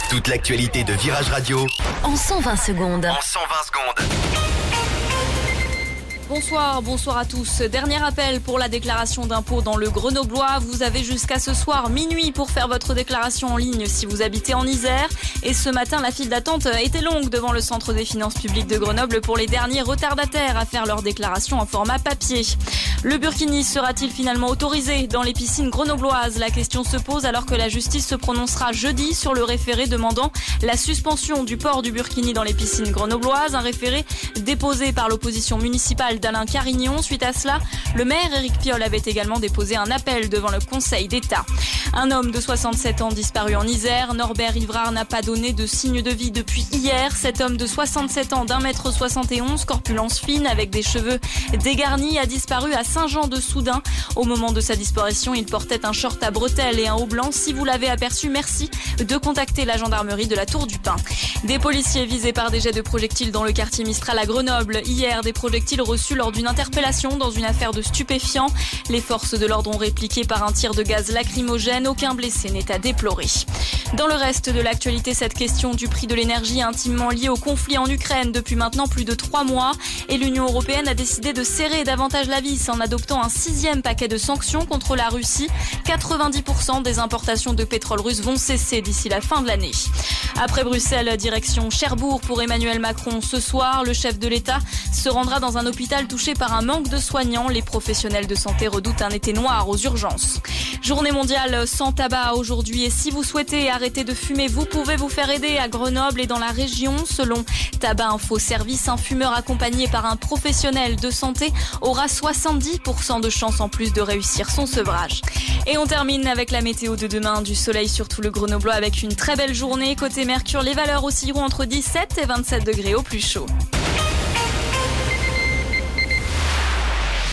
Toute l'actualité de Virage Radio en 120 secondes. Bonsoir à tous. Dernier appel pour la déclaration d'impôt dans le Grenoblois. Vous avez jusqu'à ce soir minuit pour faire votre déclaration en ligne si vous habitez en Isère. Et ce matin, la file d'attente était longue devant le centre des finances publiques de Grenoble pour les derniers retardataires à faire leur déclaration en format papier. Le burkini sera-t-il finalement autorisé dans les piscines grenobloises? La question se pose alors que la justice se prononcera jeudi sur le référé demandant la suspension du port du burkini dans les piscines grenobloises. Un référé déposé par l'opposition municipale d'Alain Carignon. Suite à cela, le maire Éric Piolle avait également déposé un appel devant le Conseil d'État. Un homme de 67 ans disparu en Isère. Norbert Ivrard n'a pas donné de signe de vie depuis hier. Cet homme de 67 ans d'1m71, corpulence fine avec des cheveux dégarnis, a disparu à Saint-Jean-de-Soudain. Au moment de sa disparition, il portait un short à bretelles et un haut blanc. Si vous l'avez aperçu, merci de contacter la gendarmerie de la Tour du Pin. Des policiers visés par des jets de projectiles dans le quartier Mistral à Grenoble. Hier, des projectiles reçus lors d'une interpellation dans une affaire de stupéfiants. Les forces de l'ordre ont répliqué par un tir de gaz lacrymogène. Aucun blessé n'est à déplorer. Dans le reste de l'actualité, cette question du prix de l'énergie est intimement liée au conflit en Ukraine depuis maintenant plus de 3 mois. Et l'Union européenne a décidé de serrer davantage la vis en adoptant un 6e paquet de sanctions contre la Russie. 90% des importations de pétrole russe vont cesser d'ici la fin de l'année. Après Bruxelles, direction Cherbourg pour Emmanuel Macron. Ce soir, le chef de l'État se rendra dans un hôpital touché par un manque de soignants. Les professionnels de santé redoutent un été noir aux urgences. Journée mondiale sans tabac aujourd'hui. Et si vous souhaitez arrêter de fumer, vous pouvez vous faire aider à Grenoble et dans la région. Selon Tabac Info Service, un fumeur accompagné par un professionnel de santé aura 70% de chances en plus de réussir son sevrage. Et on termine avec la météo de demain. Du soleil sur tout le Grenoblois avec une très belle journée. Côté Mercure, les valeurs oscilleront entre 17 et 27 degrés au plus chaud.